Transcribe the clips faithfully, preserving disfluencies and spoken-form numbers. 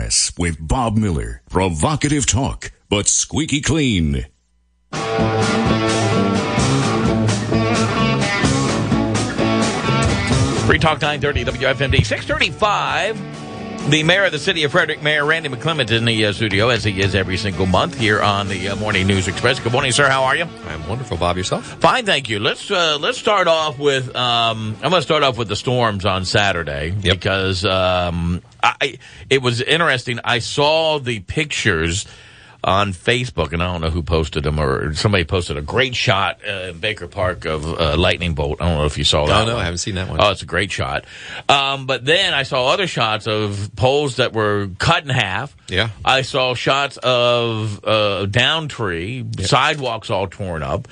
Express with Bob Miller. Provocative talk, but squeaky clean. Free Talk nine thirty W F M D, six thirty-five. The mayor of the city of Frederick, Mayor Randy McClement, is in the uh, studio, as he is every single month here on the uh, Morning News Express. Good morning, sir. How are you? I'm wonderful. Bob, yourself? Fine, thank you. Let's uh, let's start off with um, I'm going to start off with the storms on Saturday Yep. because um, I it was interesting. I saw the pictures on Facebook, and I don't know who posted them, or somebody posted a great shot uh, in Baker Park of a lightning bolt. I don't know if you saw that. No, no, one. I haven't seen that one. Oh, it's a great shot. Um, but then I saw other shots of poles that were cut in half. Yeah. I saw shots of uh, down tree, Yeah. sidewalks all torn up.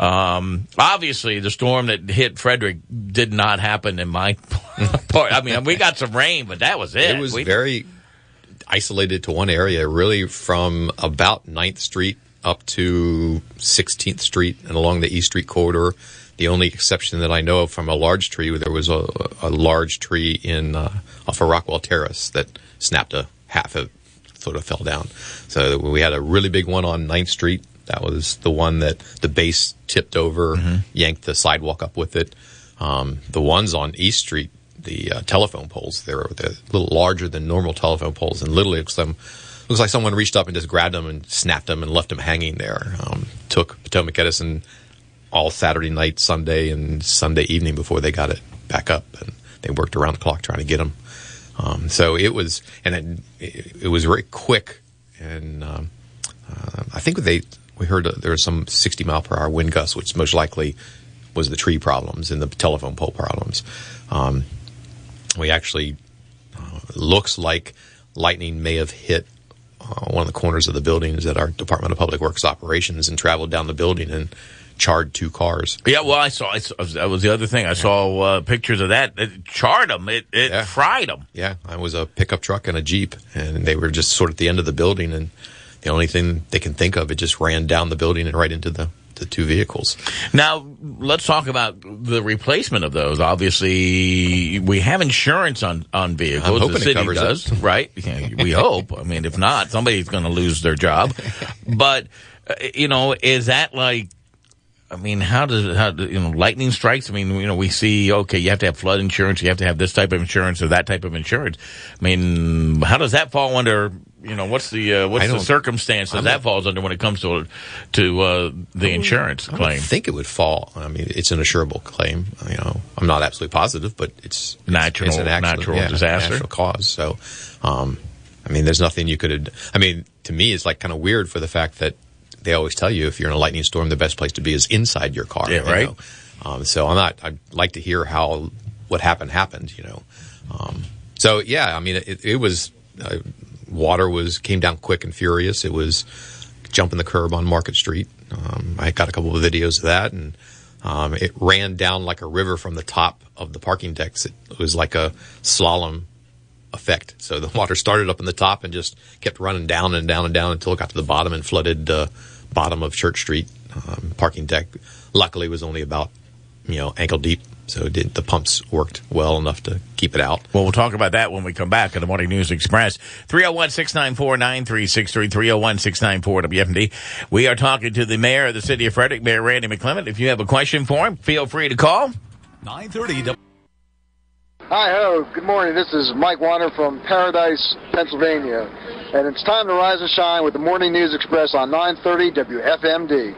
Um, obviously, the storm that hit Frederick did not happen in my part. I mean, we got some rain, but that was it. It was we, very isolated to one area, really from about ninth Street up to sixteenth Street and along the East Street corridor. The only exception that I know of from a large tree, there was a, a large tree in uh, off of Rockwell Terrace that snapped a half a foot of fell down. So we had a really big one on ninth Street. That was the one that the base tipped over, mm-hmm. yanked the sidewalk up with it. Um, the ones on East Street, the uh, telephone poles, they're, they're a little larger than normal telephone poles, and literally looks, them, looks like someone reached up and just grabbed them and snapped them and left them hanging there. Um, took Potomac Edison all Saturday night, Sunday, and Sunday evening before they got it back up, and they worked around the clock trying to get them. Um, so it was, and it, it was very quick, and um, uh, I think they we heard uh, there was some sixty mile per hour wind gusts, which most likely was the tree problems and the telephone pole problems. Um, We actually, uh, looks like lightning may have hit uh, one of the corners of the buildings at our Department of Public Works Operations and traveled down the building and charred two cars. Yeah, well, I saw, I saw that was the other thing. I yeah. saw uh, pictures of that. It charred them. It, it yeah. fried them. Yeah, it was a pickup truck and a Jeep, and they were just sort of at the end of the building, and the only thing they can think of, it just ran down the building and right into the the two vehicles. Now, let's talk about the replacement of those. Obviously, we have insurance on, on vehicles. I'm hoping the city it covers does, it. right? We hope. I mean, if not, somebody's going to lose their job. But, uh, you know, is that like, I mean, how does, how, you know, lightning strikes? I mean, you know, we see, okay, you have to have flood insurance, you have to have this type of insurance or that type of insurance. I mean, how does that fall under, you know, what's the, uh, what's the circumstance that I'm that not, falls under when it comes to, to, uh, the insurance I claim? I think it would fall. I mean, it's an insurable claim. You know, I'm not absolutely positive, but it's, it's natural, it's an actual, natural yeah, disaster. Natural cause. So, um, I mean, there's nothing you could, I mean, to me, it's like kind of weird for the fact that they always tell you if you're in a lightning storm, the best place to be is inside your car. Yeah, right. You know? um, so I'm not. I'd like to hear how what happened happened. You know. Um, so yeah, I mean, it, it was uh, water was came down quick and furious. It was jumping the curb on Market Street. Um, I got a couple of videos of that, and um, it ran down like a river from the top of the parking decks. It, it was like a slalom effect. So the water started up in the top and just kept running down and down and down until it got to the bottom and flooded the uh, bottom of Church Street um, parking deck. Luckily, it was only about, you know, ankle deep, so it did, the pumps worked well enough to keep it out. Well, we'll talk about that when we come back on the Morning News Express. three oh one, six nine four, nine three six three, three oh one, six nine four, W F M D. We are talking to the mayor of the city of Frederick, Mayor Randy McClement. If you have a question for him, feel free to call. nine thirty Hi, hello, good morning. This is Mike Warner from Paradise, Pennsylvania. And it's time to rise and shine with the Morning News Express on nine thirty W F M D.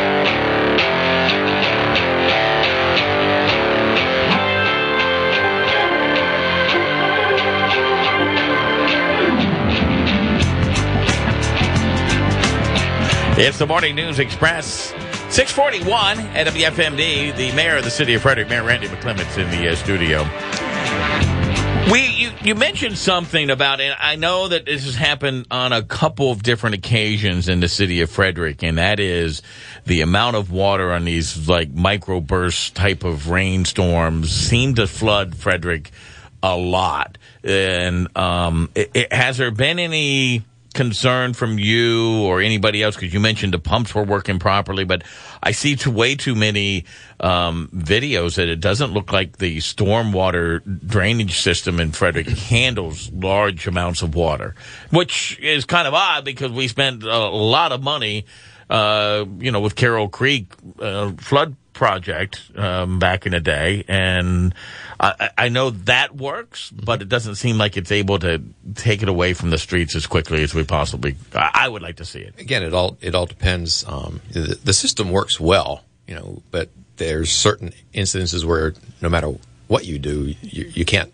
It's the Morning News Express. six forty-one at W F M D. The mayor of the city of Frederick, Mayor Randy McClement's in the uh, studio. We, you, you mentioned something about, and I know that this has happened on a couple of different occasions in the city of Frederick, and that is the amount of water on these like microburst type of rainstorms seem to flood Frederick a lot. And um, it, it, has there been any concern from you or anybody else? Because you mentioned the pumps were working properly, but I see too, way too many um, videos that it doesn't look like the stormwater drainage system in Frederick handles large amounts of water, which is kind of odd because we spent a lot of money, uh, you know, with Carroll Creek uh, flood project um, back in the day, and I, I know that works, but it doesn't seem like it's able to take it away from the streets as quickly as we possibly. I, I would like to see it. Again, it all it all depends. Um, the, the system works well, you know, but there's certain incidences where no matter what you do, you, you can't.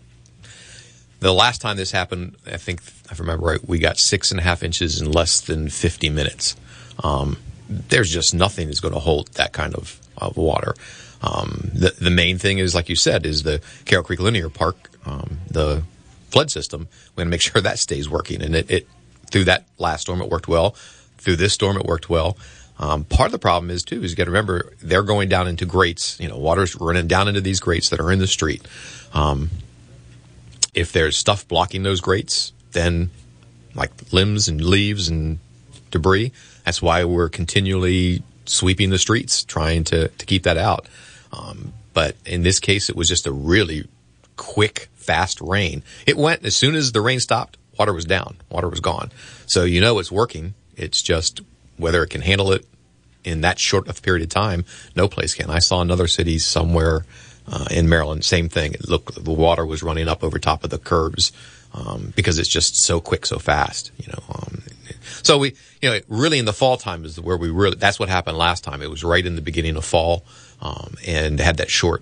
The last time this happened, I think if I remember right, we got six and a half inches in less than fifty minutes. Um, there's just nothing that's going to hold that kind of, of water. Um, the the main thing is, like you said, is the Carroll Creek Linear Park, um, the flood system. We're going to make sure that stays working. And it, it through that last storm, it worked well. Through this storm, it worked well. Um, part of the problem is, too, is you got to remember, they're going down into grates. You know, water's running down into these grates that are in the street. Um, if there's stuff blocking those grates, then like limbs and leaves and debris, that's why we're continually sweeping the streets, trying to, to keep that out. Um, but in this case, it was just a really quick, fast rain. It went as soon as the rain stopped, water was down, water was gone. So you know it's working. It's just whether it can handle it in that short of a period of time, no place can. I saw another city somewhere uh, in Maryland, same thing. It looked, the water was running up over top of the curbs um, because it's just so quick, so fast, you know. Um, so we, you know, really in the fall time is where we really, that's what happened last time. It was right in the beginning of fall um, and had that short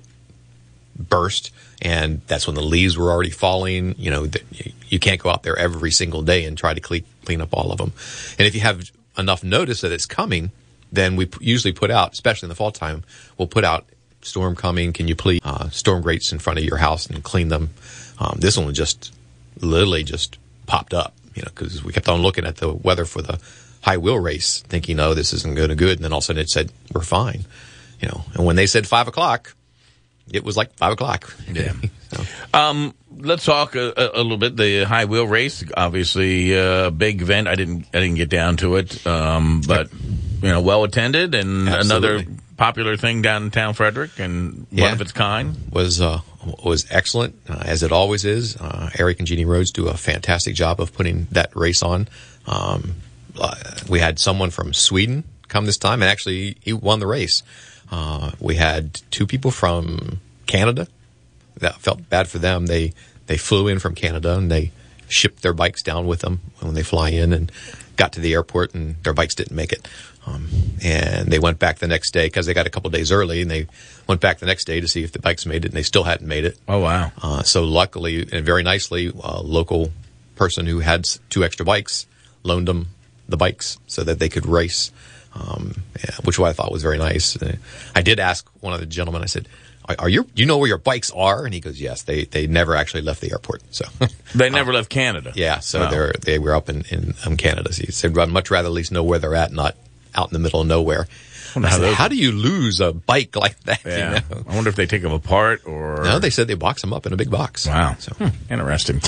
burst. And that's when the leaves were already falling. You know, the, you can't go out there every single day and try to clean, clean up all of them. And if you have enough notice that it's coming, then we p- usually put out, especially in the fall time, we'll put out storm coming. Can you please uh, storm grates in front of your house and clean them? Um, this one just literally just popped up, you know, because we kept on looking at the weather for the high wheel race, thinking, oh, this isn't going to good. And then all of a sudden it said, we're fine, you know. And when they said five o'clock, it was like five o'clock. Yeah. So. Um, let's talk a, a little bit. The high wheel race, obviously a uh, big event. I didn't, I didn't get down to it, um, but you know, well attended and Absolutely. Another popular thing downtown Frederick and yeah. one of its kind. Was uh, was excellent uh, as it always is. Uh, Eric and Jeannie Rhodes do a fantastic job of putting that race on. Um, uh, we had someone from Sweden come this time, and actually he won the race. Uh, we had two people from Canada. That felt bad for them. They they flew in from Canada and they shipped their bikes down with them when they fly in and got to the airport and their bikes didn't make it. Um, and they went back the next day because they got a couple days early and they went back the next day to see if the bikes made it and they still hadn't made it. Oh, wow. Uh, so luckily and very nicely, a local person who had two extra bikes loaned them the bikes so that they could race. Um, yeah, which I thought was very nice. Uh, I did ask one of the gentlemen, I said, are, are you, you know where your bikes are? And he goes, yes, they, they never actually left the airport. So they never um, left Canada. Yeah. So wow. they're, they were up in, in um, Canada. So he said, I'd much rather at least know where they're at, not out in the middle of nowhere. I said, how do you lose a bike like that? Yeah. You know? I wonder if they take them apart or. No, they said they box them up in a big box. Wow. So hmm. Interesting.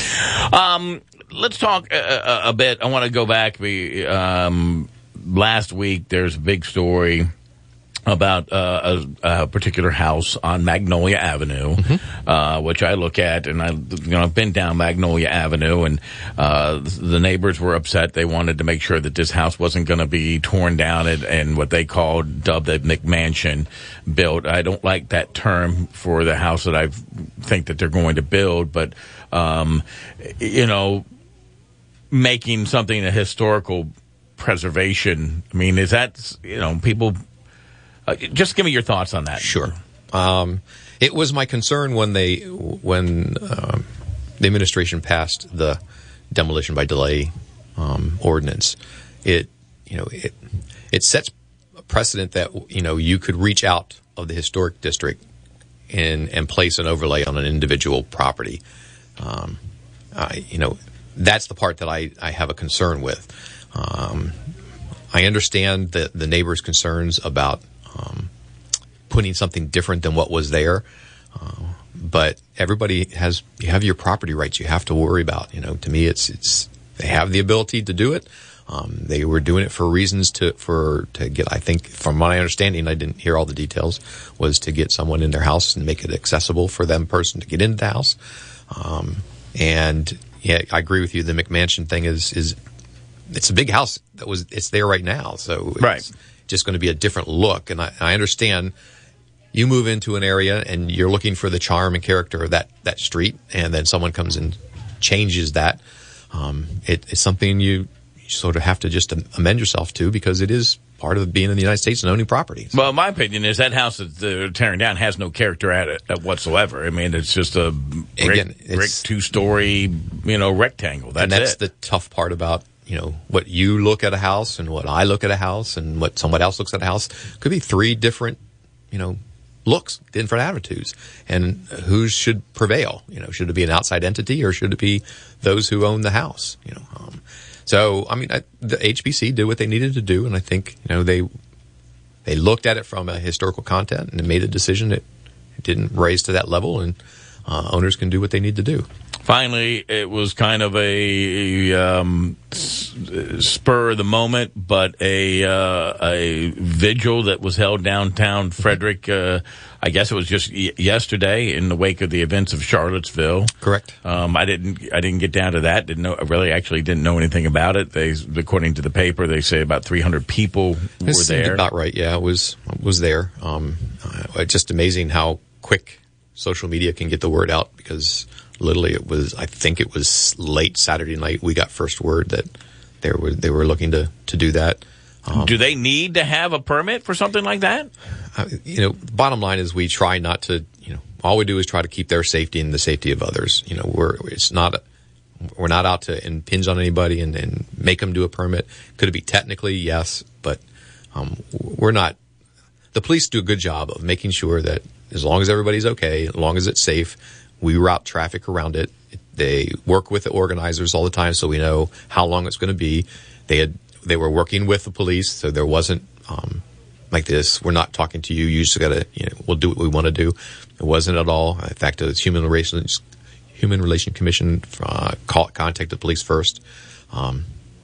Um, let's talk a, a, a bit. I want to go back. We, um, last week, there's a big story about uh, a, a particular house on Magnolia Avenue, mm-hmm. uh, which I look at, and I, you know, I've been down Magnolia Avenue, and uh, the neighbors were upset. They wanted to make sure that this house wasn't going to be torn down and, and what they called, dubbed the McMansion built. I don't like that term for the house that I think that they're going to build, but, um, you know, making something a historical preservation. I mean, is that, you know, people... Uh, just give me your thoughts on that. Sure. Um, it was my concern when they, when um, the administration passed the demolition by delay um, ordinance. It, you know, it it sets a precedent that, you know, you could reach out of the historic district and and place an overlay on an individual property. Um, I, you know, that's the part that I, I have a concern with. Um, I understand the the neighbors' concerns about Um, putting something different than what was there. Uh, but everybody has, you have your property rights you have to worry about. You know, to me, it's, it's they have the ability to do it. Um, they were doing it for reasons to for to get. I think, from my understanding, I didn't hear all the details. Was to get someone in their house and make it accessible for them person to get into the house. Um, and yeah, I agree with you. The McMansion thing is is it's a big house that was it's there right now, so it's right. just going to be a different look. And I, I understand. You move into an area and you're looking for the charm and character of that that street, and then someone comes and changes that. Um, it, it's something you. You sort of have to just amend yourself to, because it is part of being in the United States and owning properties. Well, my opinion is that house that they're tearing down has no character at it whatsoever. I mean, it's just a brick, Again, brick two-story, you know, rectangle. That's and that's it. the tough part about, you know, what you look at a house and what I look at a house and what someone else looks at a house. Could be three different, you know, looks, different attitudes. And who should prevail? You know, should it be an outside entity, or should it be those who own the house? You know, um, So, I mean, I, the H B C did what they needed to do, and I think, you know, they they looked at it from a historical content and made a decision that it didn't raise to that level, and uh, owners can do what they need to do. Finally, it was kind of a um, spur of the moment, but a uh, a vigil that was held downtown Frederick. Uh, I guess it was just y- yesterday in the wake of the events of Charlottesville. Correct. Um, I didn't I didn't get down to that. Didn't know. I really actually didn't know anything about it. They, according to the paper, they say about three hundred people It were seemed there. about right. Yeah, it was it was there. Um, uh, it's just amazing how quick social media can get the word out, because literally it was, I think it was late Saturday night, we got first word that they were they were looking to to do that. Um, Do they need to have a permit for something like that? Uh, you know, bottom line is we try not to, you know, all we do is try to keep their safety and the safety of others. You know, we're, it's not, a, we're not out to impinge on anybody and, and make them do a permit. Could it be technically? Yes, but um, we're not, the police do a good job of making sure that as long as everybody's okay, as long as it's safe, we route traffic around it. They work with the organizers all the time, so we know how long it's going to be. They had, they were working with the police, so there wasn't, um, like this, we're not talking to you, you just gotta, you know, we'll do what we want to do. It wasn't at all. In fact, the Human Relations, Human Relations Commission, uh, call, contacted the police first. Um,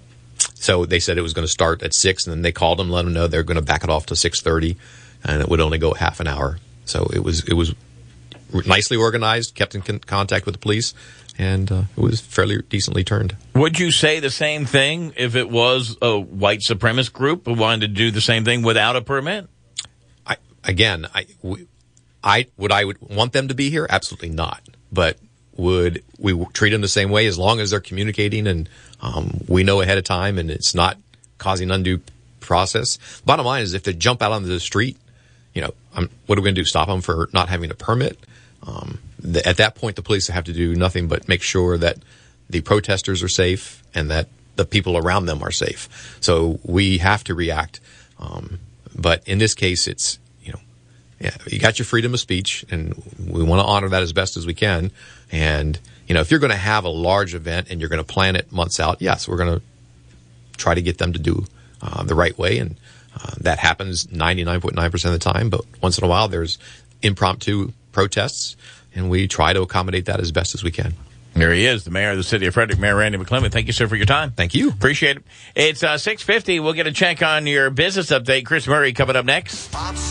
so they said it was going to start at six, and then they called them, let them know they're going to back it off to six thirty, and it would only go half an hour. So it was, it was nicely organized, kept in con- contact with the police, and uh, it was fairly decently turned. Would you say the same thing if it was a white supremacist group who wanted to do the same thing without a permit? I, again, I, we, I would I would want them to be here? Absolutely not. But would we treat them the same way as long as they're communicating and um, we know ahead of time and it's not causing undue process? Bottom line is, if they jump out onto the street, you know, I'm, what are we going to do? Stop them for not having a permit? Um, the, at that point, the police have to do nothing but make sure that the protesters are safe and that the people around them are safe. So we have to react. Um, but in this case, it's, you know, yeah, you got your freedom of speech, and we want to honor that as best as we can. And, you know, if you're going to have a large event and you're going to plan it months out, yes, we're going to try to get them to do uh, the right way. And uh, that happens ninety-nine point nine percent of the time. But once in a while, there's impromptu protests, and we try to accommodate that as best as we can. There he is, the mayor of the city of Frederick, Mayor Randy McClement. Thank you, sir, for your time. Thank you. Appreciate it. It's uh, six fifty. We'll get a check on your business update. Chris Murray coming up next.